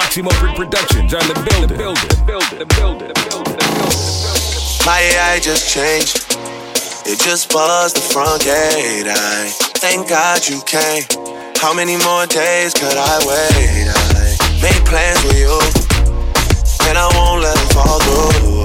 Maximo Productions on the building. My AI just changed. It just buzzed the front gate. I thank God you came. How many more days could I wait? I made plans with you, and I won't let them fall through.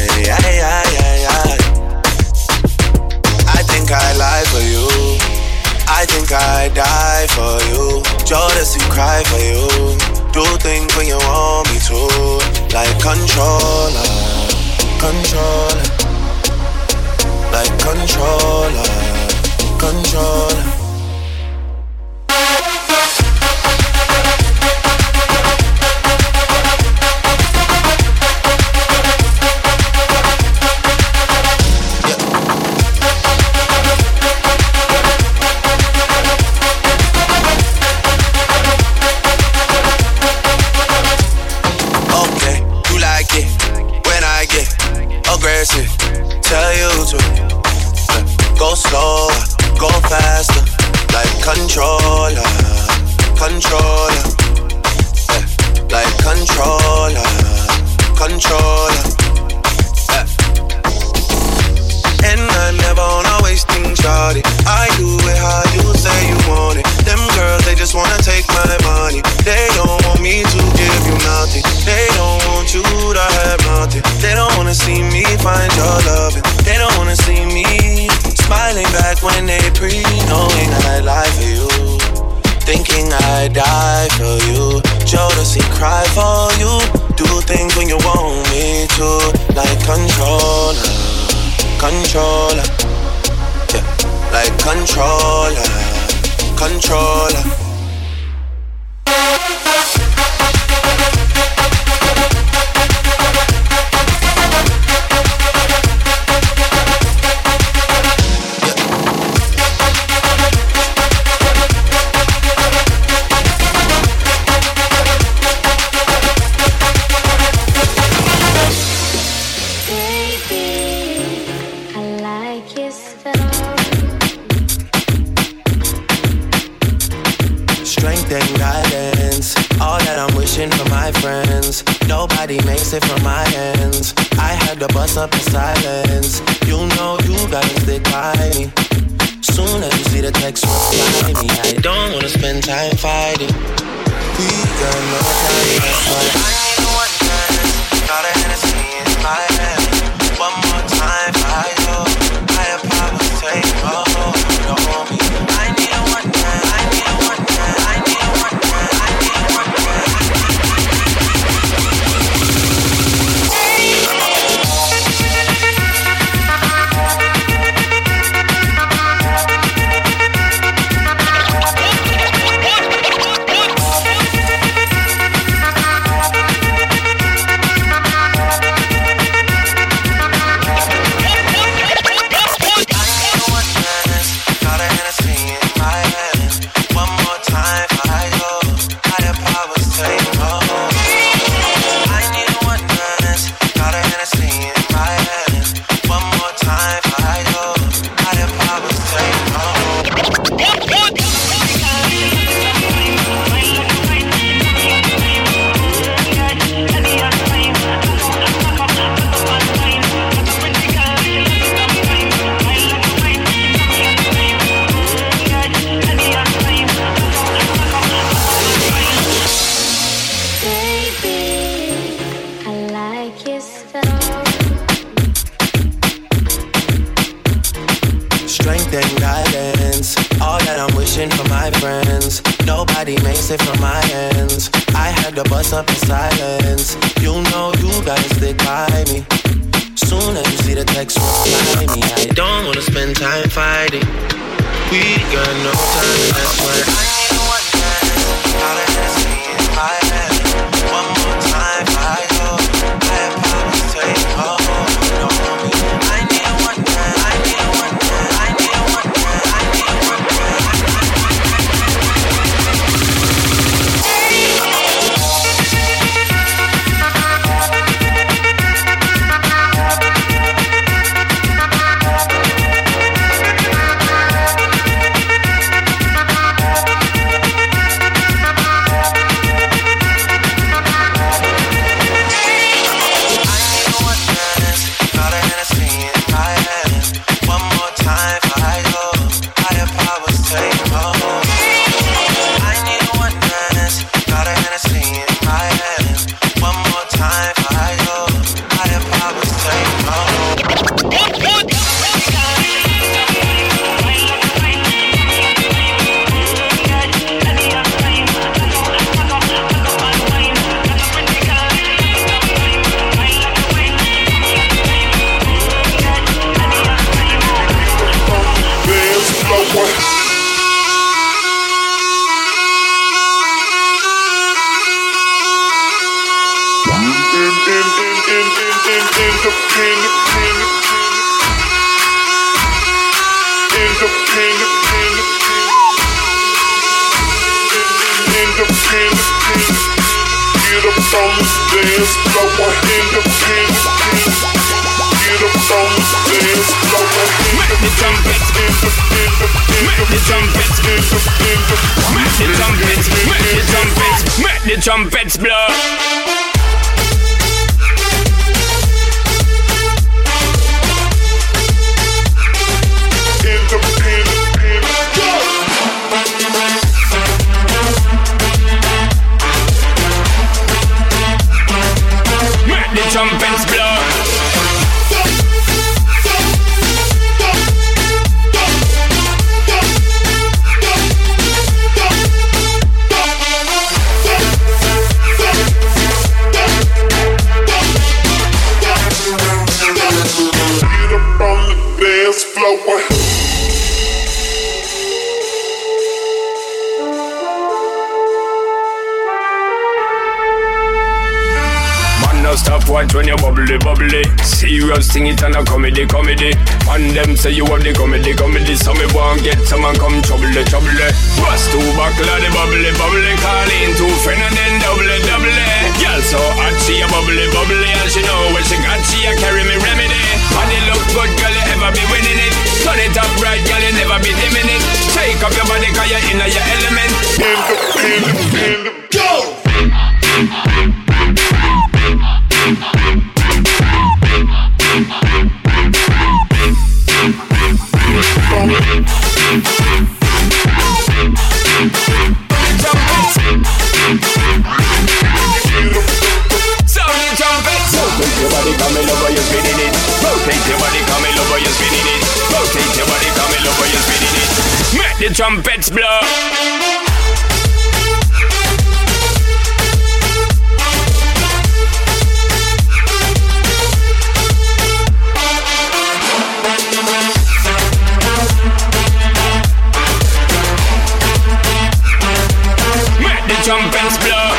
I think I lie for you. I think I die for you. Jodeci cry for you. Do things when you want me to. Like controller. Like controller. Tell you to go slower, go faster, like controller, like controller. And I never wanna waste things, shawty. I do it how you say you want it. Them girls, they just wanna take my money. They don't want me to give you nothing. They don't want you to have nothing. They don't wanna see me find your loving. They don't wanna see me smiling back when they knowing I lie for you, thinking I die for you. Jodeci cry for you. Do things when you want me to, like controller, yeah, like controller. For my friends, nobody makes it from my hands. I had to bust up in silence. You know you gotta stick by me. Soon as you see the text reply me, I don't wanna spend time fighting. We got no time, that's why I need a one dance. Got a Hennessy in my hand. One more time for you. I have problems, take hold on me. I need a one dance. I need a one dance. I need a one dance. I need a one dance. For my friends, nobody makes it from my hands. I had to bust up in silence. You know you gotta stick by me. Soon as you see the text reply me, I don't wanna spend time fighting. We got no time, that's why I need a one dance. Got a Hennessy in my hand. One more time for you. I have problems, take hold on me. I need a one dance. I need a one dance. I need a one dance. I need a one dance. Make the trumpets blow. Trumpets blow. Get up on the dance floor. Stop watch when you bubbly, bubbly. Serious thing it and a comedy, comedy. And them say you have the comedy, comedy. So me won't get someone come trouble, trouble. Bust two buckle of the bubbly, bubbly. Call in two friend and then double, double. Girl so hot she a bubbly, bubbly. And she know when she got she a carry me remedy. And it look good girl you ever be winning it. Turn it up right girl you never be dimming it. Shake up your body cause you're in your element. Go! Rotate your body, come over, you're spinning it. Rotate your body, come over, you're spinning it. Rotate your body, come over, you're spinning it. Make the trumpets blow. Trumpets blow.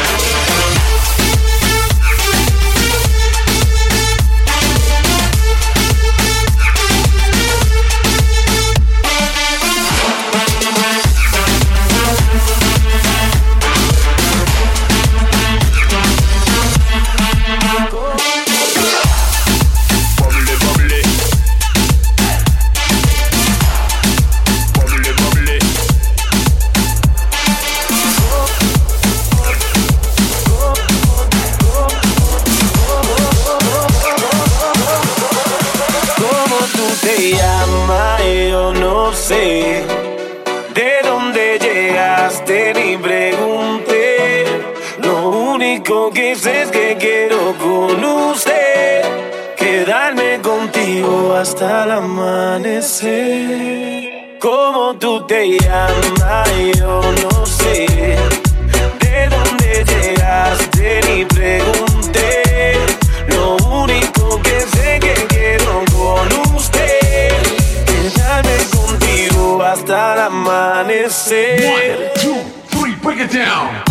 De dónde llegaste ni pregunté. Lo único que sé es que quiero con usted quedarme contigo hasta el amanecer. ¿Cómo tú te llamas? Yo no sé. De dónde llegaste ni pregunté. Lo único que sé es que quiero con usted quedarme contigo hasta el amanecer. 1, 2, 3, break it down.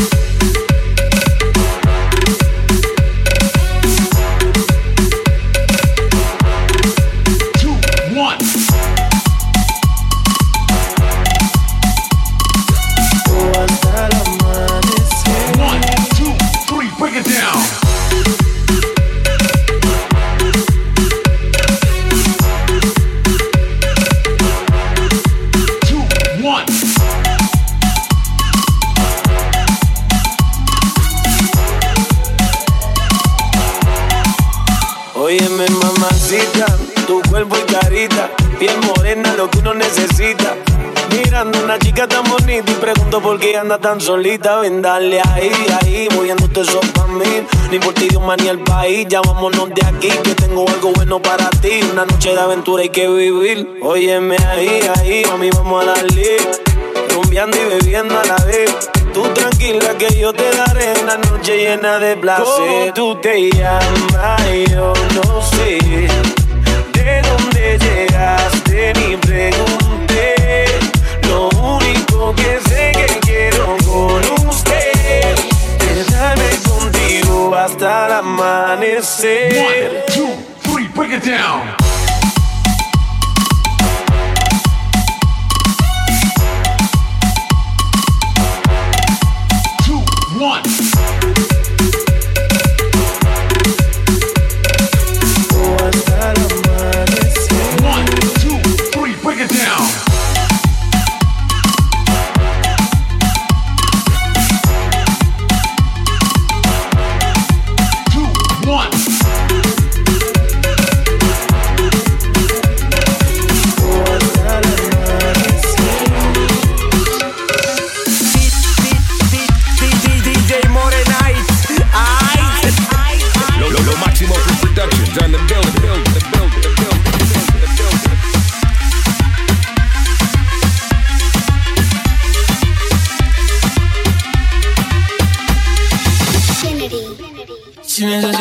Óyeme mamacita, tu cuerpo y carita, piel morena, lo que uno necesita. Mirando una chica tan bonita y pregunto por qué anda tan solita. Ven, dale ahí, ahí, moviéndote eso pa' mí. Ni por ti Dios más ni el país, ya vámonos de aquí, que tengo algo bueno para ti. Una noche de aventura hay que vivir. Óyeme ahí, ahí, mami, vamos a darle. Rumbeando y bebiendo a la vez. Tú tranquila que yo te daré una noche llena de placer. ¿Cómo tú te llamas? Yo no sé. ¿De dónde llegaste? Ni pregunté. Lo único que sé que quiero con usted quedarme contigo hasta el amanecer. 1, 2, 3, break it down.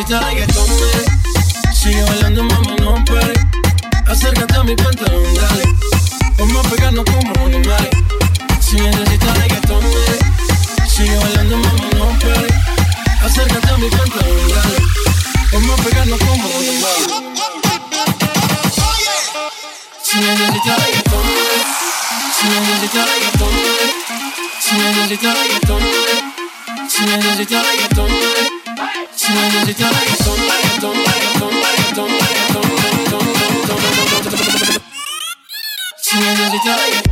necesitas reggaetón, sigue bailando, mamá, no pare. Acércate a mi pantalón, dale. Vamos a pegarnos como animales. Si necesitas reggaetón, sigue bailando, mamá, no pare. Acércate a mi pantalón, dale. Vamos a pegarnos como animales. Si necesitas reggaetón, si necesitas reggaetón, si necesitas reggaetón, si necesitas reggaetón, si necesitas reggaetón, reggaetón, reggaetón, reggaetón, reggaetón, reggaetón, si necesitas reggaetón.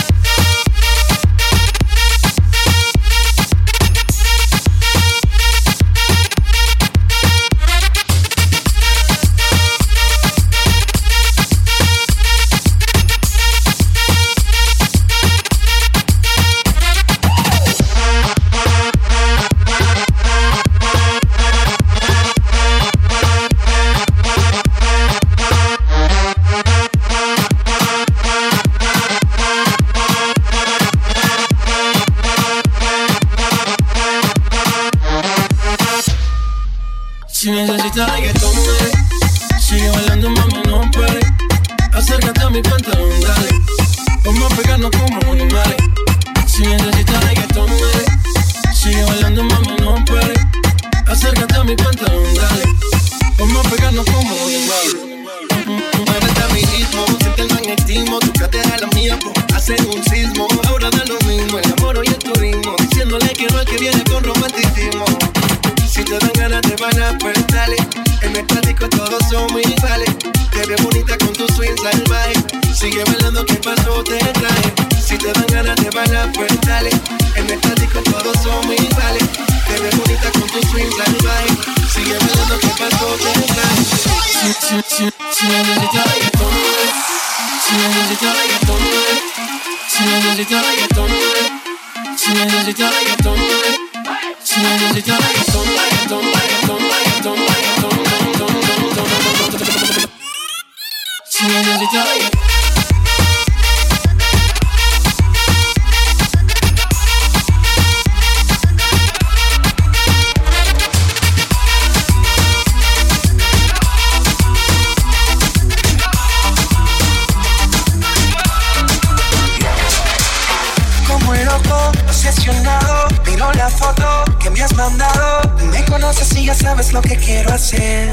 Si necesitas reggaetón, sigue bailando, mamá, no pare. Acércate a mi pantalón, dale. Vamos a pegarnos como animales. Si necesitas reggaetón, sigue bailando, mamá, no pare. Acércate a mi pantalón, dale. Vamos a pegarnos como animales. Muévete a mi ritmo, siente el magnetismo. Tu cadera la mía, hacen un sismo. Ahora da lo mismo, el amor y el turismo. Diciéndole que no es que viene con romanticismo. Si te dan ganas te van a apretarle. En el plástico todos somos iguales. Te ves bonita con tu swing salvaje. Sigue bailando, ¿qué pasó? Te traje. Si te dan ganas te van a apretarle. En el plástico todos somos iguales. Te ves bonita con tu swing salvaje. Sigue bailando, ¿qué pasó? Te traje. Si necesitas reggaetón, si necesitas reggaetón, si necesitas reggaetón, si necesitas reggaetón, si necesitas reggaetón, reggaetón, reggaetón, reggaetón, reggaetón, reggaetón, si necesitas reggaetón. Miro la foto que me has mandado. Me conoces y ya sabes lo que quiero hacer.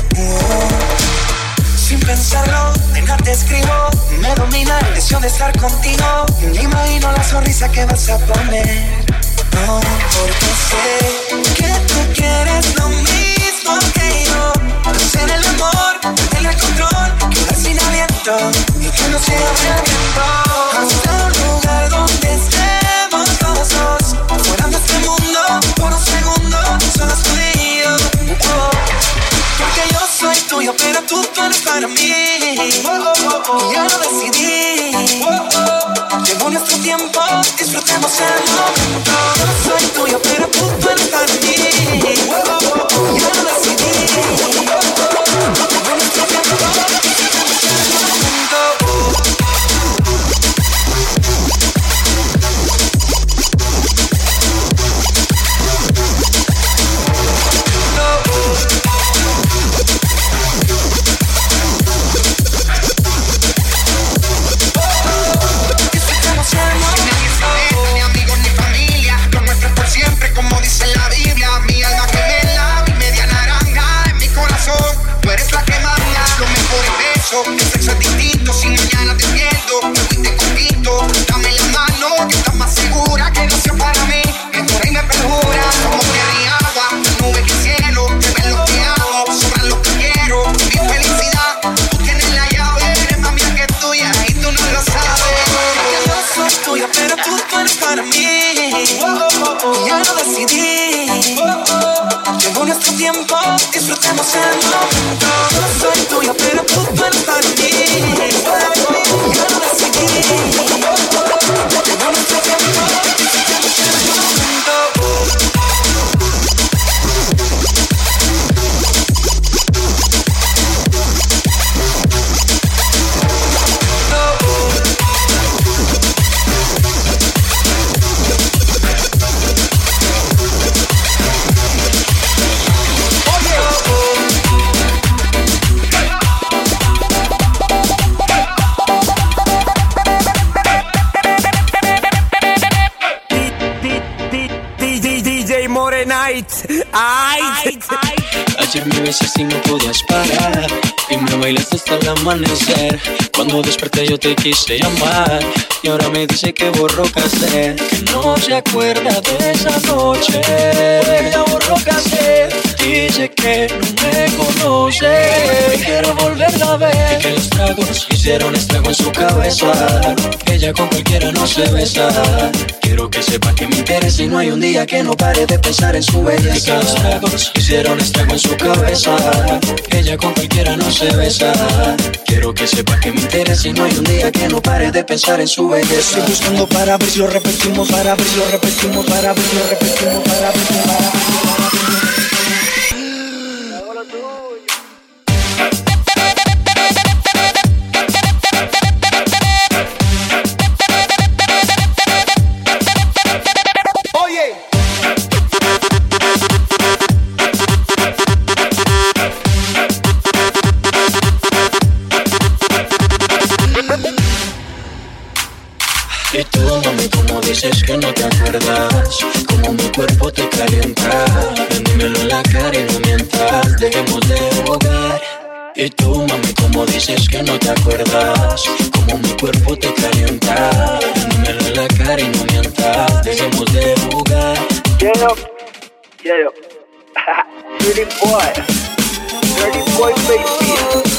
Sin pensarlo, venga te escribo. Me domina el deseo de estar contigo. Me imagino la sonrisa que vas a poner. Porque sé que tú quieres lo mismo que yo. Hacer el amor, tener el control, quedar sin aliento y que no se abra el tiempo. Hasta un lugar donde estemos los dos, fuera de este mundo, por un segundo, solo tú y yo. Porque yo soy tuyo, pero tú eres para mí. Y ya lo decidí. Llegó nuestro tiempo, disfrutemos el momento. Yo soy tuyo, pero tú eres para mí. Ya lo decidí. Llegó nuestro tiempo, disfrutemos el momento. El sexo es distinto, si mañana te pierdo, me fuiste conquito. Dame la mano, que estás más segura que no sea para mí. Me jura y me perjura, como tierra y agua, nube y cielo. Te ven lo que hago, sobran lo que quiero. Mi felicidad, tú tienes la llave. Eres más mía que tuya y tú no lo sabes. Que no soy tuya, pero tú eres para mí. Ya lo decidí. Llegó nuestro tiempo, disfrutemos el momento. Yo soy tuyo, pero tú eres para mí. Ya lo decidí. Llegó nuestro tiempo, disfrutemos el momento. Oye, Ayer me besaste y no podías parar y me bailaste hasta el amanecer. Cuando desperté yo te quise llamar y ahora me dice que borró cassette, que no se acuerda de esa noche. Ella borró cassette, dice que no me conoce, quiero volverla a ver. Y que los tragos hicieron estrago en su cabeza, ella con cualquiera no se besa. Quiero que sepa que me interesa y no hay un día que no pare de pensar en su belleza. Y que los tragos hicieron estrago en su cabeza, ella con cualquiera no se besa. Quiero que sepa que me interesa y no hay un día que no pare de pensar en su belleza. Estoy buscando para ver si lo repetimos, para ver si lo repetimos, para ver si lo repetimos, para ver si lo repetimos. Y tú, mami, como dices que no te acuerdas, como mi cuerpo te calienta, dímelo en la cara y no mientas, dejemos de jugar. Y tú, mami, como dices que no te acuerdas, como mi cuerpo te calienta, dímelo en la cara y no mientas, dejemos de jugar. Yeah, dirty boy, baby.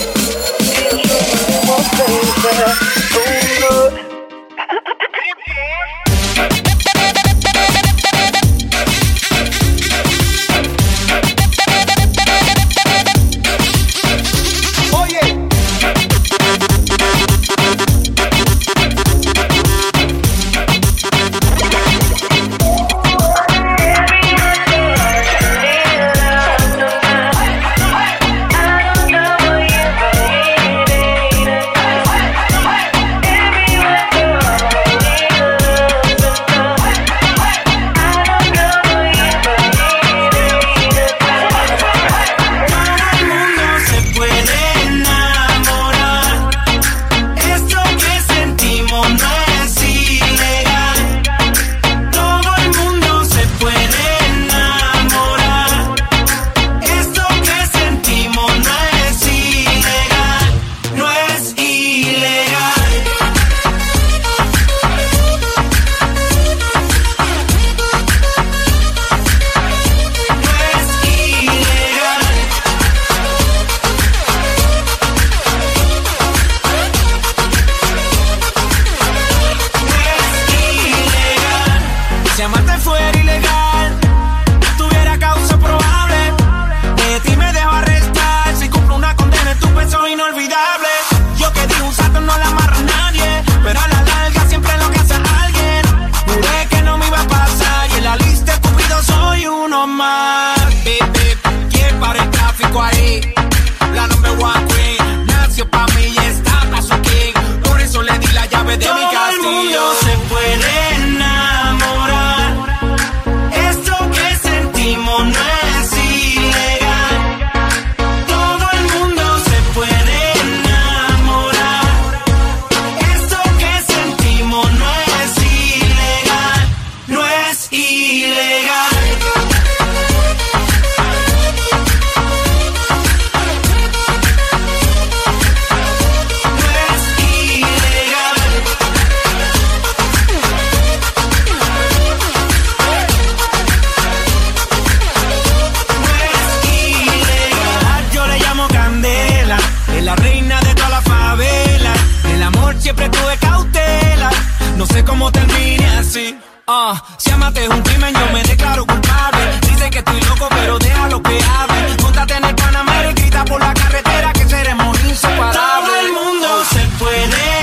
Si amarte es un crimen, yo me declaro culpable. Dice que estoy loco, pero déjalo que hable. Móntate en el Panamera y grita por la carretera que seremos inseparables. Todo el mundo se puede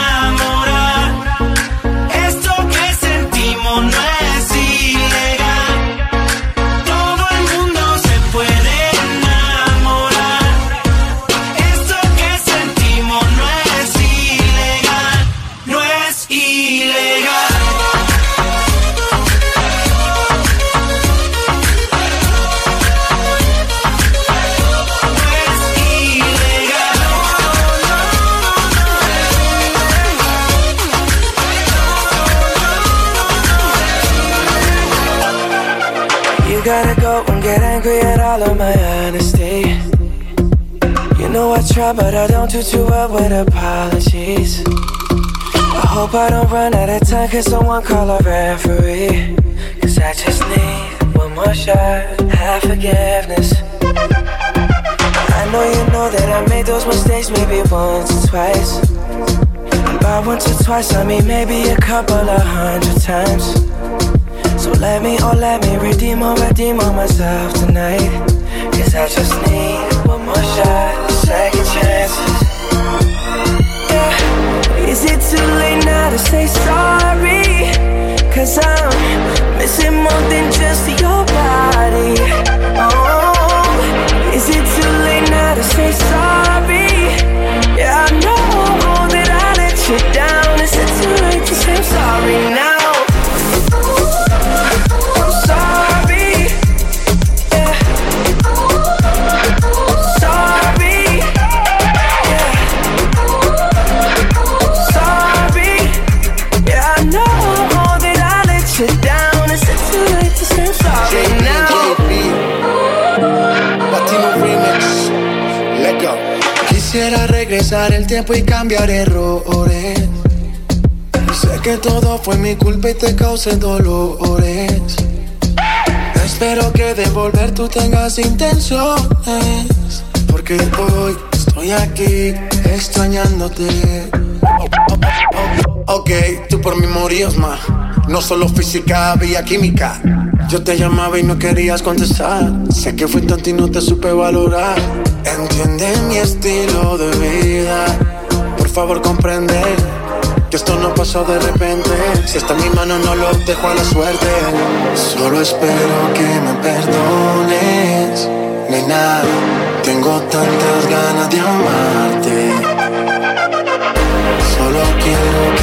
enamorar. Esto que sentimos no es ilegal. Todo el mundo se puede enamorar. Esto que sentimos no es ilegal. No es ilegal. you gotta go and get angry at all of my honesty. You know I try, but I don't do too well with apologies. I hope I don't run out of time, cause someone call a referee. Cause I just need one more shot, have forgiveness. I know you know that I made those mistakes maybe once or twice. By once or twice, I mean maybe a couple of 100 times. So let me redeem on myself tonight. Cause I just need one more shot, second chances. Yeah. Is it too late now to say sorry? Cause I'm missing more than just your body. Oh, is it too late now to say sorry? Yeah, I know that I let you down. Is it too late to say I'm sorry now? I'm sorry. Yeah. Sorry. Yeah. Sorry. Yeah, I know that I let you down. Is it too late to say I'm sorry now? Latino Remix. Let go. Quisiera regresar el tiempo y cambiar errores. Sé que todo fue mi culpa y te causé dolores. Espero que de volver tú tengas intenciones, porque hoy estoy aquí extrañándote. Ok, tú por mí morías más. No solo física, había química. Yo te llamaba y no querías contestar. Sé que fui tonto y no te supe valorar. Entiende mi estilo de vida. Por favor comprende que esto no pasó de repente. Si está en mi mano no lo dejo a la suerte. Solo espero que me perdones, nena. Tengo tantas ganas de amarte. Solo quiero